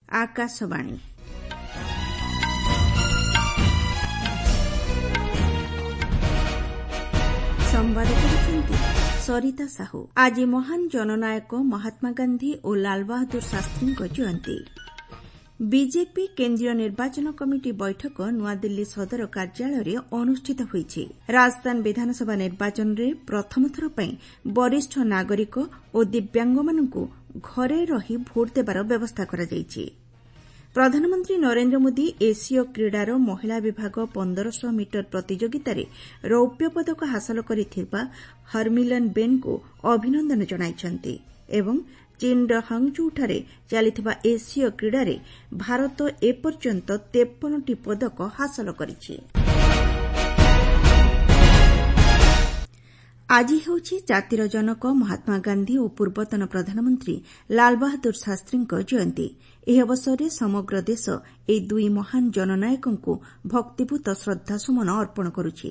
आकाशवाणी संवाद करुछन्ति सरिता साहू। आज महान जननायक महात्मा गांधी और लाल बहादुर शास्त्री जयंती। बीजेपी केन्द्रीय निर्वाचन कमिटी बैठक नुआदिल्ली सदर कार्यालय अनुष्ठित होईछि। राजस्थान विधानसभा निर्वाचन में प्रथम थर पई वरिष्ठ नागरिक और दिव्यांगमानंकु घरे रही भोट देबार व्यवस्था करा जायछि। प्रधानमंत्री नरेंद्र मोदी एशिय क्रीडार महिला विभाग 1500 मीटर प्रतियोगितार रौप्य पदक हासिल करिथिबा हरमिलन बेन को अभिनंदन जणाइछन्ति एवं चीनर हांगझोउठारे चलिथिबा एशिय क्रीडारे भारत एपर्यंत 53टी पदक हासिल करिछि। आज हेउछि जातिर जनक महात्मा गांधी और पूर्वतन प्रधानमंत्री लाल बहादुर शास्त्री जयंती। ଏହି ଅବସରରେ ସମଗ୍ର ଦେଶ ଏହି ଦୁଇ ମହାନ ଜନନାୟକଙ୍କୁ ଭକ୍ତିପୂତ ଶ୍ରଦ୍ଧାସୁମନ ଅର୍ପଣ କରୁଛି।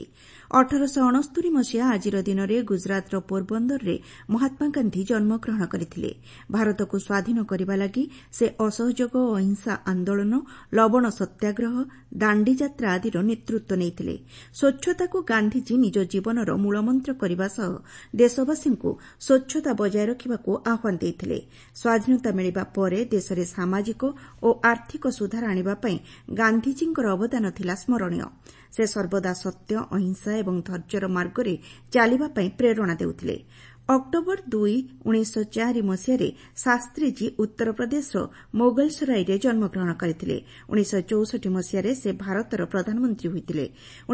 1869 ମସିହା ଆଜିର ଦିନରେ ଗୁଜରାତର ପୋରବନ୍ଦରରେ ମହାତ୍ମା ଗାନ୍ଧୀ ଜନ୍ମଗ୍ରହଣ କରିଥିଲେ। ଭାରତକୁ ସ୍ୱାଧୀନ କରିବା ଲାଗି ସେ ଅସହଯୋଗ ଓ ଅହିଂସା ଆନ୍ଦୋଳନ, ଲବଣ ସତ୍ୟାଗ୍ରହ, ଦାଣ୍ଡିଯାତ୍ରା ଆଦିର ନେତୃତ୍ୱ ନେଇଥିଲେ। ସ୍ୱଚ୍ଛତାକୁ ଗାନ୍ଧିଜୀ ନିଜ ଜୀବନର ମୂଳମନ୍ତ୍ର କରିବା ସହ ଦେଶବାସୀଙ୍କୁ ସ୍ୱଚ୍ଛତା ବଜାୟ ରଖିବାକୁ ଆହ୍ୱାନ ଦେଇଥିଲେ। ସ୍ୱାଧୀନତା ମିଳିବା ପରେ ଦେଶରେ ସାମାଜିକ ଓ ଆର୍ଥିକ ସୁଧାର ଆଣିବା ପାଇଁ ଗାନ୍ଧିଜୀଙ୍କର ଅବଦାନ ଥିଲା ସ୍ମରଣୀୟ। ସେ ସର୍ବଦା ସତ୍ୟ, ଅହିଂସା ଏବଂ ଧୈର୍ଯ୍ୟର ମାର୍ଗରେ ଚାଲିବା ପାଇଁ ପ୍ରେରଣା ଦେଉଥିଲେ। ଅକ୍ଟୋବର 2, 1904 ମସିହାରେ ଶାସ୍ତ୍ରୀଜୀ ଉତ୍ତରପ୍ରଦେଶର ମୋଗଲସରାଇରେ ଜନ୍ମଗ୍ରହଣ କରିଥିଲେ। 1964 ମସିହାରେ ସେ ଭାରତର ପ୍ରଧାନମନ୍ତ୍ରୀ ହୋଇଥିଲେ।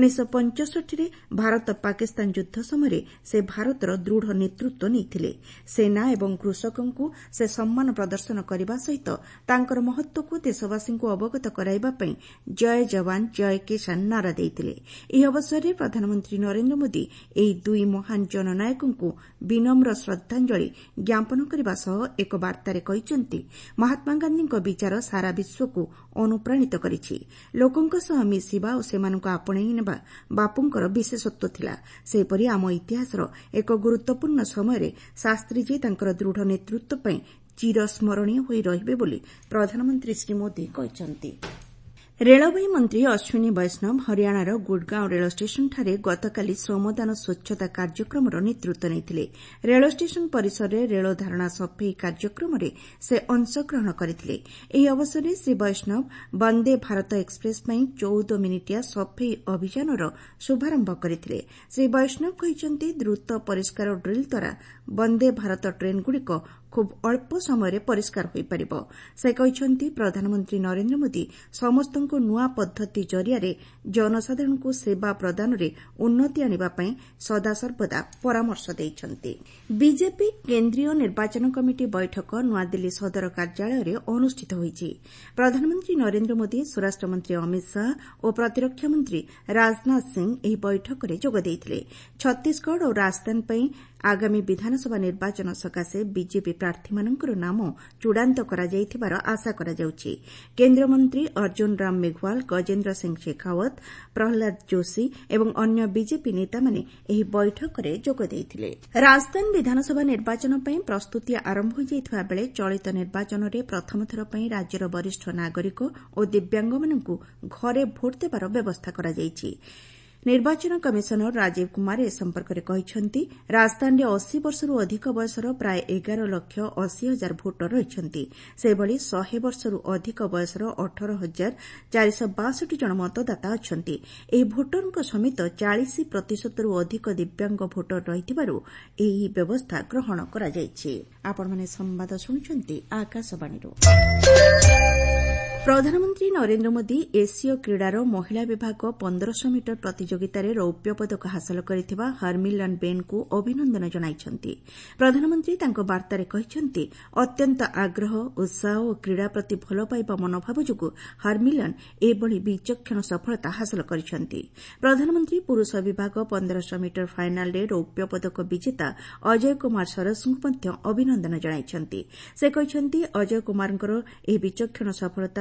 1965ରେ ଭାରତ ପାକିସ୍ତାନ ଯୁଦ୍ଧ ସମୟରେ ସେ ଭାରତର ଦୃଢ଼ ନେତୃତ୍ୱ ନେଇଥିଲେ। ସେନା ଏବଂ କୃଷକଙ୍କୁ ସେ ସମ୍ମାନ ପ୍ରଦର୍ଶନ କରିବା ସହିତ ତାଙ୍କର ମହତ୍ୱକୁ ଦେଶବାସୀଙ୍କୁ ଅବଗତ କରାଇବା ପାଇଁ ଜୟ ଯବାନ ଜୟ କିଷାନ ନାରା ଦେଇଥିଲେ। ଏହି ଅବସରରେ ପ୍ରଧାନମନ୍ତ୍ରୀ ନରେନ୍ଦ୍ର ମୋଦି ଏହି ଦୁଇ ମହାନ ଜନନାୟକଙ୍କୁ ବିନମ୍ର ଶ୍ରଦ୍ଧାଞ୍ଜଳି ଜ୍ଞାପନ କରିବା ସହ ଏକ ବାର୍ତ୍ତାରେ କହିଛନ୍ତି, ମହାତ୍ମା ଗାନ୍ଧୀଙ୍କ ବିଚାର ସାରା ବିଶ୍ୱକୁ ଅନୁପ୍ରାଣିତ କରିଛି। ଲୋକଙ୍କ ସହ ମିଶିବା ଓ ସେମାନଙ୍କୁ ଆପଣେଇ ନେବା ବାପୁଙ୍କର ବିଶେଷତ୍ୱ ଥିଲା। ସେହିପରି ଆମ ଇତିହାସର ଏକ ଗୁରୁତ୍ୱପୂର୍ଣ୍ଣ ସମୟରେ ଶାସ୍ତ୍ରୀଜୀ ତାଙ୍କର ଦୃଢ଼ ନେତୃତ୍ୱ ପାଇଁ ଚିରସ୍ମରଣୀୟ ହୋଇ ରହିବେ ବୋଲି ପ୍ରଧାନମନ୍ତ୍ରୀ ଶ୍ରୀ ମୋଦି କହିଛନ୍ତି। ରେଳବାଇ ମନ୍ତ୍ରୀ ଅଶ୍ୱିନୀ ବୈଷ୍ଣବ ହରିୟାଣାର ଗୁଡଗାଁଓ ରେଳ ଷ୍ଟେସନଠାରେ ଗତକାଲି ଶ୍ରମଦାନ ସ୍ୱଚ୍ଛତା କାର୍ଯ୍ୟକ୍ରମର ନେତୃତ୍ୱ ନେଇଥିଲେ। ରେଳ ଷ୍ଟେସନ ପରିସରରେ ରେଳ ଧାରଣା ସଫେଇ କାର୍ଯ୍ୟକ୍ରମରେ ସେ ଅଂଶଗ୍ରହଣ କରିଥିଲେ। ଏହି ଅବସରରେ ଶ୍ରୀ ବୈଷ୍ଣବ ବନ୍ଦେ ଭାରତ ଏକ୍ସପ୍ରେସ୍ ପାଇଁ 14 ମିନିଟିଆ ସଫେଇ ଅଭିଯାନର ଶୁଭାରମ୍ଭ କରିଥିଲେ। ଶ୍ରୀ ବୈଷ୍ଣବ କହିଛନ୍ତି, ଦ୍ରୁତ ପରିଷ୍କାର ଡ୍ରିଲ୍ ଦ୍ୱାରା ବନ୍ଦେ ଭାରତ ଟ୍ରେନ୍ଗୁଡ଼ିକ ଖୁବ୍ ଅଳ୍ପ ସମୟରେ ପରିଷ୍କାର ହୋଇପାରିବ। ସେ କହିଛନ୍ତି, ପ୍ରଧାନମନ୍ତ୍ରୀ ନରେନ୍ଦ୍ର ମୋଦି ସମସ୍ତଙ୍କୁ ନୂଆ ପଦ୍ଧତି ଜରିଆରେ ଜନସାଧାରଣଙ୍କୁ ସେବା ପ୍ରଦାନରେ ଉନ୍ନତି ଆଣିବା ପାଇଁ ସଦାସର୍ବଦା ପରାମର୍ଶ ଦେଇଛନ୍ତି। ବିଜେପି କେନ୍ଦ୍ରୀୟ ନିର୍ବାଚନ କମିଟି ବୈଠକ ନୂଆଦିଲ୍ଲୀ ସଦର କାର୍ଯ୍ୟାଳୟରେ ଅନୁଷ୍ଠିତ ହୋଇଛି। ପ୍ରଧାନମନ୍ତ୍ରୀ ନରେନ୍ଦ୍ର ମୋଦି, ସ୍ୱରାଷ୍ଟ୍ରମନ୍ତ୍ରୀ ଅମିତ ଶାହା ଓ ପ୍ରତିରକ୍ଷା ମନ୍ତ୍ରୀ ରାଜନାଥ ସିଂ ଏହି ବୈଠକରେ ଯୋଗ ଦେଇଥିଲେ। ଛତିଶଗଡ଼ ଓ ରାଜସ୍ଥାନ ପାଇଁ ଆଗାମୀ ବିଧାନସଭା ନିର୍ବାଚନ ସକାଶେ ବିଜେପି ପ୍ରାର୍ଥୀମାନଙ୍କର ନାମ ଚୂଡ଼ାନ୍ତ କରାଯାଇଥିବାର ଆଶା କରାଯାଉଛି। କେନ୍ଦ୍ରମନ୍ତ୍ରୀ ଅର୍ଜୁନ ରାମ ମେଘୱାଲ, ଗଜେନ୍ଦ୍ର ସିଂ ଶେଖାୱତ, ପ୍ରହ୍ଲାଦ ଯୋଶୀ ଏବଂ ଅନ୍ୟ ବିଜେପି ନେତାମାନେ ଏହି ବୈଠକରେ ଯୋଗ ଦେଇଥିଲେ। ରାଜସ୍ଥାନ ବିଧାନସଭା ନିର୍ବାଚନ ପାଇଁ ପ୍ରସ୍ତୁତି ଆରମ୍ଭ ହୋଇଯାଇଥିବା ବେଳେ ଚଳିତ ନିର୍ବାଚନରେ ପ୍ରଥମ ଥର ପାଇଁ ରାଜ୍ୟର ବରିଷ୍ଠ ନାଗରିକ ଓ ଦିବ୍ୟାଙ୍ଗମାନଙ୍କୁ ଘରେ ଭୋଟ୍ ଦେବାର ବ୍ୟବସ୍ଥା କରାଯାଇଛି। ନିର୍ବାଚନ କମିଶନର ରାଜୀବ କୁମାର ଏ ସମ୍ପର୍କରେ କହିଛନ୍ତି, ରାଜସ୍ଥାନରେ 80 ବର୍ଷରୁ ଅଧିକ ବୟସର ପ୍ରାୟ 11,80,000 ଭୋଟର ରହିଛନ୍ତି। ସେହିଭଳି 100 ବର୍ଷରୁ ଅଧିକ ବୟସର 18,462 ଜଣ ମତଦାତା ଅଛନ୍ତି। ଏହି ଭୋଟରଙ୍କ ସମେତ 40% ଅଧିକ ଦିବ୍ୟାଙ୍ଗ ଭୋଟର ରହିଥିବାରୁ ଏହି ବ୍ୟବସ୍ଥା ଗ୍ରହଣ କରାଯାଇଛି। ଆପଣମାନେ ସମ୍ବାଦ ଶୁଣୁଛନ୍ତି ଆକାଶବାଣୀରୁ। ପ୍ରଧାନମନ୍ତ୍ରୀ ନରେନ୍ଦ୍ର ମୋଦି ଏସୀୟ କ୍ରୀଡ଼ାର ମହିଳା ବିଭାଗ 1500 ମିଟର ପ୍ରତିଯୋଗିତାରେ ରୌପ୍ୟ ପଦକ ହାସଲ କରିଥିବା ହରମିଲନ ବେନ୍ଙ୍କୁ ଅଭିନନ୍ଦନ ଜଣାଇଛନ୍ତି। ପ୍ରଧାନମନ୍ତ୍ରୀ ତାଙ୍କ ବାର୍ତ୍ତାରେ କହିଛନ୍ତି, ଅତ୍ୟନ୍ତ ଆଗ୍ରହ, ଉତ୍ସାହ ଓ କ୍ରୀଡ଼ା ପ୍ରତି ଭଲ ପାଇବା ମନୋଭାବ ଯୋଗୁଁ ହରମିଲନ ଏଭଳି ବିଚକ୍ଷଣ ସଫଳତା ହାସଲ କରିଛନ୍ତି। ପ୍ରଧାନମନ୍ତ୍ରୀ ପୁରୁଷ ବିଭାଗ 1500 ମିଟର ଫାଇନାଲରେ ରୌପ୍ୟ ପଦକ ବିଜେତା ଅଜୟ କୁମାର ସରସଙ୍କୁ ମଧ୍ୟ ଅଭିନନ୍ଦନ ଜଣାଇଛନ୍ତି। ସେ କହିଛନ୍ତି, ଅଜୟ କୁମାରଙ୍କର ଏହି ବିଚକ୍ଷଣ ସଫଳତା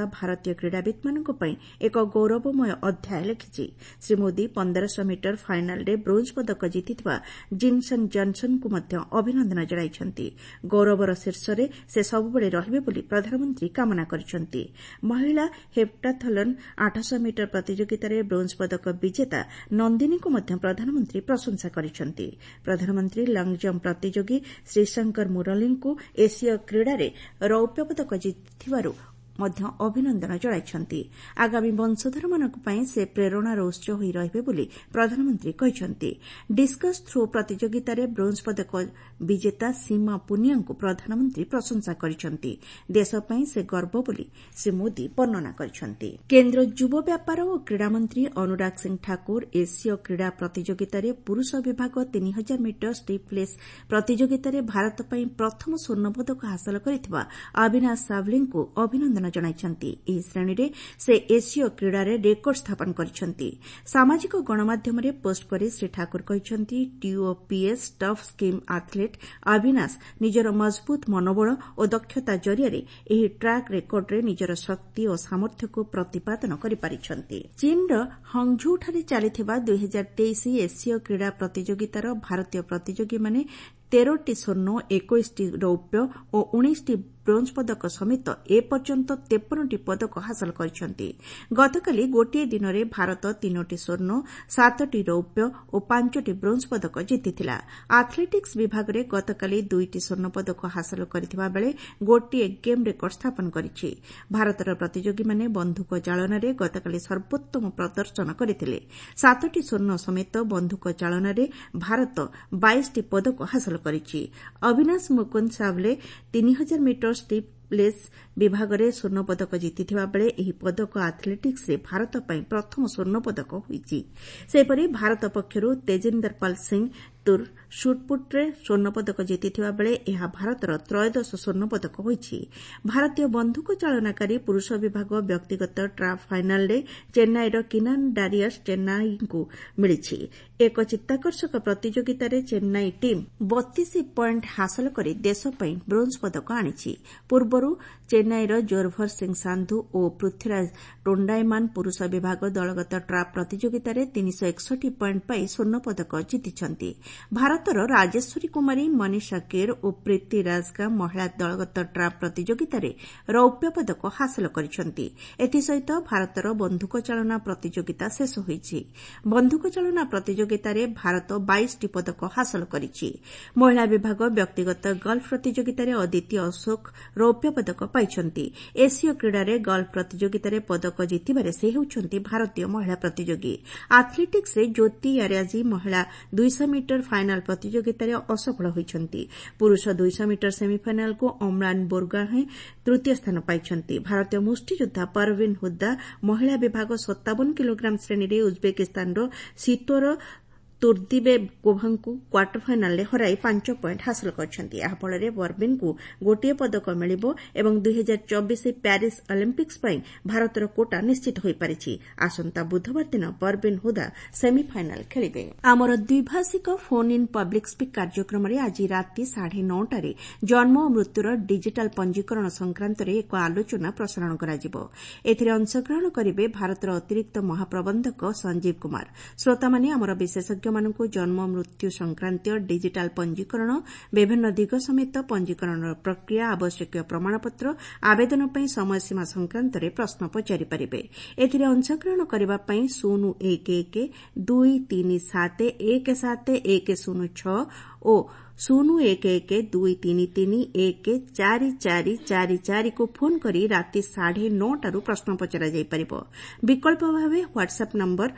ଭାରତୀୟ କ୍ରୀଡ଼ାବିତ୍ମାନଙ୍କ ପାଇଁ ଏକ ଗୌରବମୟ ଅଧ୍ୟାୟ ଲେଖିଛି। ଶ୍ରୀ ମୋଦି 1500 ମିଟର ଫାଇନାଲରେ ବ୍ରୋଞ୍ଜ ପଦକ ଜିତିଥିବା ଜିନସନ୍ ଜନସନ୍ଙ୍କୁ ମଧ୍ୟ ଅଭିନନ୍ଦନ ଜଣାଇଛନ୍ତି। ଗୌରବର ଶୀର୍ଷରେ ସେ ସବୁବେଳେ ରହିବେ ବୋଲି ପ୍ରଧାନମନ୍ତ୍ରୀ କାମନା କରିଛନ୍ତି। ମହିଳା ହେପ୍ଟାଥଲନ୍ 800 ମିଟର ପ୍ରତିଯୋଗିତାରେ ବ୍ରୋଞ୍ଜ ପଦକ ବିଜେତା ନନ୍ଦିନୀଙ୍କୁ ମଧ୍ୟ ପ୍ରଧାନମନ୍ତ୍ରୀ ପ୍ରଶଂସା କରିଛନ୍ତି। ପ୍ରଧାନମନ୍ତ୍ରୀ ଲଙ୍ଗ୍ ଜମ୍ପ ପ୍ରତିଯୋଗୀ ଶ୍ରୀଶଙ୍କର ମୁରଲୀଙ୍କୁ ଏସୀୟ କ୍ରୀଡ଼ାରେ ରୌପ୍ୟ ପଦକ ଜିତିଥିବାରୁ ମଧ୍ୟ ଅଭିନନ୍ଦନ ଜଣାଇଛନ୍ତି। ଆଗାମୀ ବଂଶଧରମାନଙ୍କ ପାଇଁ ସେ ପ୍ରେରଣାର ଉତ୍ସ ହୋଇ ରହିବେ ବୋଲି ପ୍ରଧାନମନ୍ତ୍ରୀ କହିଛନ୍ତି। ଡିସ୍କସ୍ ଥ୍ରୋ ପ୍ରତିଯୋଗିତାରେ ବ୍ରୋଞ୍ଜ ପଦକ ବିଜେତା ସୀମା ପୁନିଆଙ୍କୁ ପ୍ରଧାନମନ୍ତ୍ରୀ ପ୍ରଶଂସା କରିଛନ୍ତି। ଦେଶ ପାଇଁ ସେ ଗର୍ବ ବୋଲି ଶ୍ରୀ ମୋଦି ବର୍ଣ୍ଣନା କରିଛନ୍ତି। କେନ୍ଦ୍ର ଯୁବ ବ୍ୟାପାର ଓ କ୍ରୀଡ଼ାମନ୍ତ୍ରୀ ଅନୁରାଗ ସିଂ ଠାକୁର ଏସୀୟ କ୍ରୀଡ଼ା ପ୍ରତିଯୋଗିତାରେ ପୁରୁଷ ବିଭାଗ 3000 ମିଟର ଷ୍ଟିପଲେସ୍ ପ୍ରତିଯୋଗିତାରେ ଭାରତ ପାଇଁ ପ୍ରଥମ ସ୍ୱର୍ଣ୍ଣପଦକ ହାସଲ କରିଥିବା ଅବିନାଶ ସାଭ୍ଲେଙ୍କୁ ଅଭିନନ୍ଦନ ଜଣାଇଛନ୍ତି। ଏହି ଶ୍ରେଣୀରେ ସେ ଏସୀୟ କ୍ରୀଡ଼ାରେ ରେକର୍ଡ ସ୍ଥାପନ କରିଛନ୍ତି। ସାମାଜିକ ଗଣମାଧ୍ୟମରେ ପୋଷ୍ଟ କରି ଶ୍ରୀ ଠାକୁର କହିଛନ୍ତି, TOPS tough scheme athlete Avinash ନିଜର ମଜବୁତ ମନୋବଳ ଓ ଦକ୍ଷତା ଜରିଆରେ ଏହି ଟ୍ରାକ୍ ରେକର୍ଡରେ ନିଜର ଶକ୍ତି ଓ ସାମର୍ଥ୍ୟକୁ ପ୍ରତିପାଦନ କରିପାରିଛନ୍ତି। ଚୀନ୍ର ହଂଝୋଉଠାରେ ଚାଲିଥିବା 2023 ଏସୀୟ କ୍ରୀଡ଼ା ପ୍ରତିଯୋଗିତାର ଭାରତୀୟ ପ୍ରତିଯୋଗୀମାନେ 13ଟି ସ୍ୱର୍ଣ୍ଣ, 21ଟି ରୌପ୍ୟ ଓ 19ଟି ବ୍ରୋଞ୍ଜ ପଦକ ସମେତ ଏପର୍ଯ୍ୟନ୍ତ 53ଟି ପଦକ ହାସଲ କରିଛନ୍ତି। ଗତକାଲି ଗୋଟିଏ ଦିନରେ ଭାରତ 3ଟି ସ୍ୱର୍ଣ୍ଣ, 7ଟି ରୌପ୍ୟ ଓ 5ଟି ବ୍ରୋଞ୍ଜ ପଦକ ଜିତିଥିଲା। ଆଥ୍ଲେଟିକ୍ସ ବିଭାଗରେ ଗତକାଲି 2ଟି ସ୍ୱର୍ଣ୍ଣ ପଦକ ହାସଲ କରିଥିବା ବେଳେ ଗୋଟିଏ ଗେମ୍ ରେକର୍ଡ ସ୍ଥାପନ କରିଛି। ଭାରତର ପ୍ରତିଯୋଗୀମାନେ ବନ୍ଧୁକ ଚାଳନାରେ ଗତକାଲି ସର୍ବୋତ୍ତମ ପ୍ରଦର୍ଶନ କରିଥିଲେ। 7ଟି ସ୍ୱର୍ଣ୍ଣ ସମେତ ବନ୍ଧୁକ ଚାଳନାରେ ଭାରତ 22ଟି ପଦକ ହାସଲ କରିଛି। ଅବିନାଶ ମୁକୁନ୍ଦ ସାଭ୍ଲେ 3000 ମିଟର ଷ୍ଟିପଲେସ୍ ବିଭାଗରେ ସ୍ୱର୍ଣ୍ଣପଦକ ଜିତିଥିବା ବେଳେ ଏହି ପଦକ ଆଥ୍ଲେଟିକ୍ସରେ ଭାରତ ପାଇଁ ପ୍ରଥମ ସ୍ୱର୍ଣ୍ଣପଦକ ହୋଇଛି। ସେହିପରି ଭାରତ ପକ୍ଷରୁ ତେଜିନ୍ଦର ପାଲ ସିଂ ତୁର ସୁଟ୍ପୁଟ୍ରେ ସ୍ୱର୍ଣ୍ଣପଦକ ଜିତିଥିବା ବେଳେ ଏହା ଭାରତର ତ୍ରୟୋଦଶ ସ୍ୱର୍ଣ୍ଣପଦକ ହୋଇଛି। ଭାରତୀୟ ବନ୍ଧୁକ ଚାଳନାକାରୀ ପୁରୁଷ ବିଭାଗ ବ୍ୟକ୍ତିଗତ ଟ୍ରାପ୍ ଫାଇନାଲରେ ଚେନ୍ନାଇର କିନାନ ଡାରିୟସ୍ ଚେନ୍ନାଇଙ୍କୁ ମିଳିଛି। ଏକ ଚିତ୍ତାକର୍ଷକ ପ୍ରତିଯୋଗିତାରେ ଚେନ୍ନାଇ ଟିମ୍ 32 ପଏଣ୍ଟ ହାସଲ କରି ଦେଶ ପାଇଁ ବ୍ରୋଞ୍ଜ ପଦକ ଆଣିଛି। ପୂର୍ବରୁ ଚେନ୍ନାଇର ଜୋରଭର ସିଂ ସାନ୍ଧୁ ଓ ପୃଥ୍ୱୀରାଜ ଟୋଣ୍ଡାଇମାନ୍ ପୁରୁଷ ବିଭାଗ ଦଳଗତ ଟ୍ରାପ୍ ପ୍ରତିଯୋଗିତାରେ 361 ପଏଣ୍ଟ ପାଇ ସ୍ୱର୍ଣ୍ଣପଦକ ଜିତିଛନ୍ତି। ଭାରତର ରାଜେଶ୍ୱରୀ କୁମାରୀ, ମନୀଷା କେର ଓ ପ୍ରୀତି ରାଜକା ମହିଳା ଦଳଗତ ଟ୍ରାପ୍ ପ୍ରତିଯୋଗିତାରେ ରୌପ୍ୟ ପଦକ ହାସଲ କରିଛନ୍ତି। ଏଥିସହିତ ଭାରତର ବନ୍ଧୁକ ଚାଳନା ପ୍ରତିଯୋଗିତା ଶେଷ ହୋଇଛି। ବନ୍ଧୁକ ଚାଳନା ପ୍ରତିଯୋଗିତାରେ ଭାରତ 22ଟି ପଦକ ହାସଲ କରିଛି। ମହିଳା ବିଭାଗ ବ୍ୟକ୍ତିଗତ ଗଲ୍ଫ ପ୍ରତିଯୋଗିତାରେ ଅଦିତି ଅଶୋକ ରୌପ୍ୟ ପଦକ ପାଇଛନ୍ତି। ଏସୀୟ କ୍ରୀଡ଼ାରେ ଗଲ୍ଫ ପ୍ରତିଯୋଗିତାରେ ପଦକ ଜିତିବାରେ ସେ ହେଉଛନ୍ତି ଭାରତୀୟ ମହିଳା ପ୍ରତିଯୋଗୀ। ଆଥ୍ଲେଟିକ୍ସରେ ଜ୍ୟୋତି ଆର୍ୟାଜୀ ମହିଳା 200 ମିଟର ଫାଇନାଲ ପ୍ରତିଯୋଗିତାରେ ଅସଫଳ ହୋଇଛନ୍ତି। ପୁରୁଷ 200 ମିଟର ସେମିଫାଇନାଲକୁ ଅମ୍ଳାନ ବୋରଗୋହେଁ ତୃତୀୟ ସ୍ଥାନ ପାଇଛନ୍ତି। ଭାରତୀୟ ମୁଷ୍ଟିଯୋଦ୍ଧା ପରୱିନ୍ ହୁଦା ମହିଳା ବିଭାଗ 57 କିଲୋଗ୍ରାମ ଶ୍ରେଣୀରେ ଉଜ୍ବେକିସ୍ତାନର ସିତୋର ତୁର୍ଦିବେକୋଭାଙ୍କୁ କ୍ୱାର୍ଟର ଫାଇନାଲରେ ହରାଇ 5 ପଏଣ୍ଟ ହାସଲ କରିଛନ୍ତି। ଏହାଫଳରେ ପରୱିନ୍ଙ୍କୁ ଗୋଟିଏ ପଦକ ମିଳିବ ଏବଂ 2024 ପ୍ୟାରିସ୍ ଅଲିମ୍ପିକ୍ସ ପାଇଁ ଭାରତର କୋଟା ନିଶ୍ଚିତ ହୋଇପାରିଛି। ଆସନ୍ତା ବୁଧବାର ଦିନ ପରୱିନ୍ ହୁଦା ସେମିଫାଇନାଲ ଖେଳିବେ। ଆମର ଦ୍ୱିଭାଷିକ ଫୋନ୍ ଇନ୍ ପବ୍ଲିକ୍ ସ୍ପିକ୍ କାର୍ଯ୍ୟକ୍ରମରେ ଆଜି ରାତି 9:30ରେ ଜନ୍ମ ଓ ମୃତ୍ୟୁର ଡିଜିଟାଲ ପଞ୍ଜୀକରଣ ସଂକ୍ରାନ୍ତରେ ଏକ ଆଲୋଚନା ପ୍ରସାରଣ କରାଯିବ। ଏଥିରେ ଅଂଶଗ୍ରହଣ କରିବେ ଭାରତର ଅତିରିକ୍ତ ମହାପ୍ରବନ୍ଧକ ସଞ୍ଜୀବ କୁମାର। ଶ୍ରୋତାମାନେ ଆମର ବିଶେଷଜ୍ଞ ମାନଙ୍କୁ ଜନ୍ମ ମୃତ୍ୟୁ ସଂକ୍ରାନ୍ତୀୟ ଡିଜିଟାଲ ପଞ୍ଜୀକରଣ, ବିଭିନ୍ନ ଦିଗ ସମେତ ପଞ୍ଜୀକରଣର ପ୍ରକ୍ରିୟା, ଆବଶ୍ୟକୀୟ ପ୍ରମାଣପତ୍ର, ଆବେଦନ ପାଇଁ ସମୟସୀମା ସଂକ୍ରାନ୍ତରେ ପ୍ରଶ୍ନ ପଚାରିପାରିବେ। ଏଥିରେ ଅଂଶଗ୍ରହଣ କରିବା ପାଇଁ 01123717106 ଓ 01123314444କୁ ଫୋନ୍ କରି ରାତି 9:30ରୁ ପ୍ରଶ୍ନ ପଚରାଯାଇପାରିବ। ବିକଳ୍ପ ଭାବେ ହ୍ୱାଟ୍ସଆପ୍ ନମ୍ବର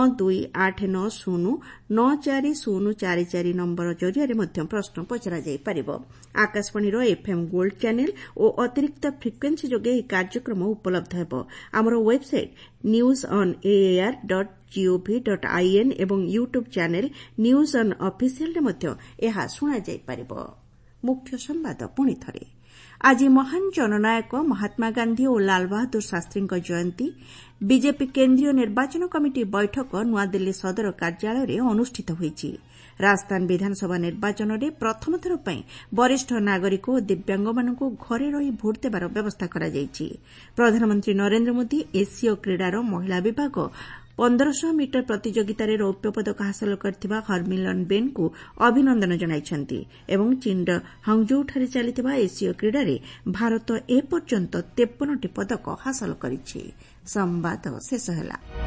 9289094044 ନମ୍ବର ଜରିଆରେ ମଧ୍ୟ ପ୍ରଶ୍ନ ପଚରାଯାଇପାରିବ। ଆକାଶବାଣୀର ଏଫ୍ଏମ୍ ଗୋଲ୍ଡ ଚ୍ୟାନେଲ ଓ ଅତିରିକ୍ତ ଫ୍ରିକ୍ୱେନ୍ସି ଯୋଗେ ଏହି କାର୍ଯ୍ୟକ୍ରମ ଉପଲବ୍ଧ ହେବ। ଆମର ୱେବସାଇଟ୍ newsonair.gov.in ଏବଂ ୟୁଟ୍ୟୁବ୍ ଚ୍ୟାନେଲ ନ୍ୟୁଜ୍ ଅନ୍ ଅଫିସିଆଲରେ ମଧ୍ୟ ଏହା ଶୁଣାଯାଇପାରିବ। ମୁଖ୍ୟ ସମ୍ବାଦ ପୁଣିଥରେ। ଆଜି ମହାନ ଜନନାୟକ ମହାତ୍ମାଗାନ୍ଧି ଓ ଲାଲବାହାଦୁର ଶାସ୍ତ୍ରୀଙ୍କ ଜୟନ୍ତୀ। ବିଜେପି କେନ୍ଦ୍ରୀୟ ନିର୍ବାଚନ କମିଟି ବୈଠକ ନୂଆଦିଲ୍ଲୀ ସଦର କାର୍ଯ୍ୟାଳୟରେ ଅନୁଷ୍ଠିତ ହୋଇଛି। ରାଜସ୍ଥାନ ବିଧାନସଭା ନିର୍ବାଚନରେ ପ୍ରଥମ ଥର ପାଇଁ ବରିଷ୍ଠ ନାଗରିକ ଓ ଦିବ୍ୟାଙ୍ଗମାନଙ୍କୁ ଘରେ ରହି ଭୋଟ ଦେବାର ବ୍ୟବସ୍ଥା କରାଯାଇଛି। ପ୍ରଧାନମନ୍ତ୍ରୀ ନରେନ୍ଦ୍ର ମୋଦି ଏସୀୟ କ୍ରୀଡ଼ାର ମହିଳା ବିଭାଗ 1500 ମିଟର ପ୍ରତିଯୋଗିତାରେ ରୌପ୍ୟ ପଦକ ହାସଲ କରିଥିବା ହରମିଲନ୍ ବେନ୍ଙ୍କୁ ଅଭିନନ୍ଦନ ଜଣାଇଛନ୍ତି ଏବଂ ଚୀନ୍ର ହଂଜୋଉଠାରେ ଚାଲିଥିବା ଏସୀୟ କ୍ରୀଡ଼ାରେ ଭାରତ ଏପର୍ଯ୍ୟନ୍ତ 53ଟି ପଦକ ହାସଲ କରିଛି। ସମ୍ବାଦ ଶେଷ ହେଲା।